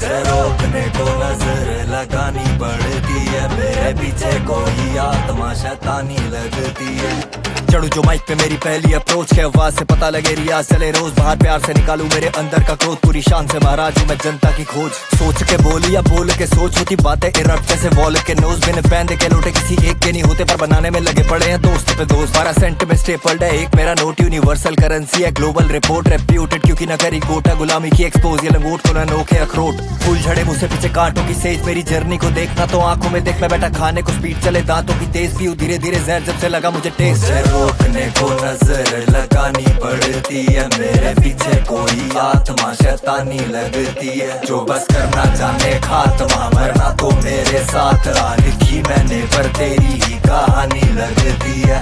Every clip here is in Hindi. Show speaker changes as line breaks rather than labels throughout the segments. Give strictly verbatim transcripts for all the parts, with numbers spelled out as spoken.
तुझे रोकने को नजर लगानी पड़ती है, मेरे पीछे कोई आत्मा शैतानी लगती है। चढ़ू जो माइक पे मेरी पहली अप्रोच के आवाज से पता लगे रियाज चले रोज, बाहर प्यार से निकालू मेरे अंदर का क्रोध, पूरी शान से महाराज हूँ मैं जनता की खोज। सोच के बोली या बोल के सोच होती बातें इरप्ट जैसे वॉल के नोज, बिन बैंड के लोटे किसी एक के नहीं होते पर बनाने में लगे पड़े हैं दोस्त पे दोस्त। बारह सेंट में स्टेपल्ड है एक मेरा नोट, यूनिवर्सल करेंसी है ग्लोबल रिपोर्ट, रेप्यूटेड क्योंकि न करी गोटा गुलामी की एक्सपोज, ये लंगोट को न नोखे अखरोट। फूल झड़े मुझसे पीछे कांटों की सेज, मेरी जर्नी को देखना तो आंखों में देख, मैं बैठा खाने को स्पीड चले दांतों की तेज, पीऊ धीरे धीरे जहर जब से लगा मुझे टेस्ट। रोकने को नजर लगानी पड़ती है, मेरे पीछे कोई आत्मा शैतानी लगती है, जो बस करना जाने खात्मा मरना तो मेरे साथ आ, लिखी मैंने पर तेरी ही कहानी लगती है।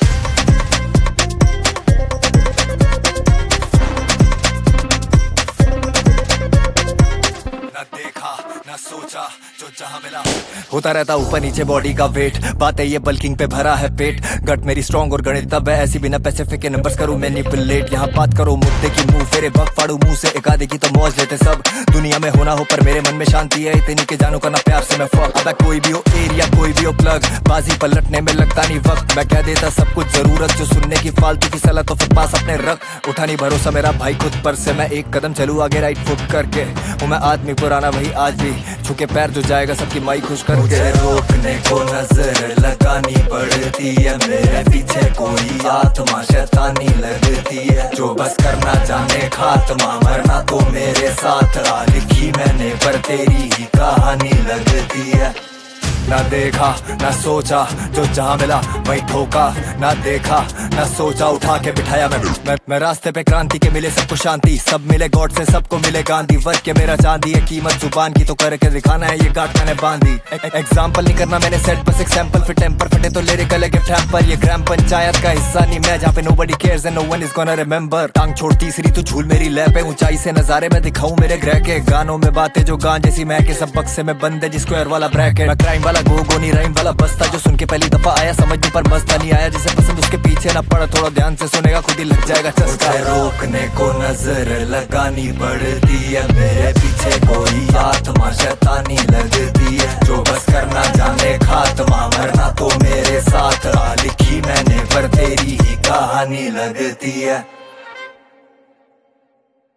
न देखा न सोचा जो जहां मिला, होता रहता ऊपर नीचे बॉडी का वेट, बात है ये बल्किंग पे भरा है पेट, गट मेरी स्ट्रॉन्ग और गणित तब है ऐसी, बिना पैसिफिक के नंबर्स करूं मैनिपुलेट। यहाँ बात करो मुद्दे की मुंह फेरे बक फाड़ू मुंह से, एक आधे की तो मौज लेते सब, दुनिया में होना हो पर मेरे मन में शांति है, इतनी के जानो करना प्यार से मैं फक। अब कोई भी हो एरिया कोई भी हो प्लग, बाजी पलटने में लगता नहीं वक्त, मैं कह देता सब कुछ जरूरत जो सुनने की फालतू की सलाह तो फिर पास अपने रख, उठा नहीं भरोसा मेरा भाई खुद पर से, मैं एक कदम चलूँ आगे राइट फुट करके, हूँ मैं आदमी पुराना वही आज भी, छुके पैर जो जाएगा सबकी माई खुश करके। रोकने को नजर लगानी पड़ती है, मेरे पीछे कोई आत्मा शैतानी लगती है, जो बस करना जाने खात्मा मरना तो मेरे साथ आ, लिखी मैंने पर तेरी ही कहानी लगती है। ना देखा ना सोचा जो जहाँ मिला वही ठोका, ना देखा ना सोचा उठा के बिठाया मैं मैं, मैं रास्ते पे क्रांति के मिले सबको शांति, सब मिले गॉड से सबको मिले गांधी, वर्क के मेरा चांदी है कीमत जुबान की तो करके दिखाना है ये गांठ मैंने बांधी। एग्जाम्पल नहीं करना मैंने सेट बस एक सैंपल, फिर टेम्पर फटे तो लिरिकल है गिफ्ट हैम्पर, ये ग्राम पंचायत का हिस्सा नहीं मैं जहाँ पे nobody cares and no one is gonna remember. टांग छोड़ तीसरी तो झूल मेरी लैप है, ऊंचाई से नजारे में दिखाऊं मेरे ग्रह के, गानों में बातें जो गान जैसी मैं के सब बक्से में बंद है जिसको एयर वाला ब्रैकेट, क्राइम वाला गो गो नहीं राइम वाला बस्ता, जो सुन के पहली दफा आया समझ नहीं पर मस्ता नहीं आया, जिसे पसंद उसके पीछे ना पड़ा, थोड़ा ध्यान से सुनेगा खुद ही लग जाएगा चस्का। रोकने को नजर लगानी पड़ती है, मेरे पीछे कोई आत्मा शैतानी लगती है, जो बस करना जाने खात्मा मरना तो मेरे साथ आ, लिखी मैंने पर तेरी ही कहानी लगती है।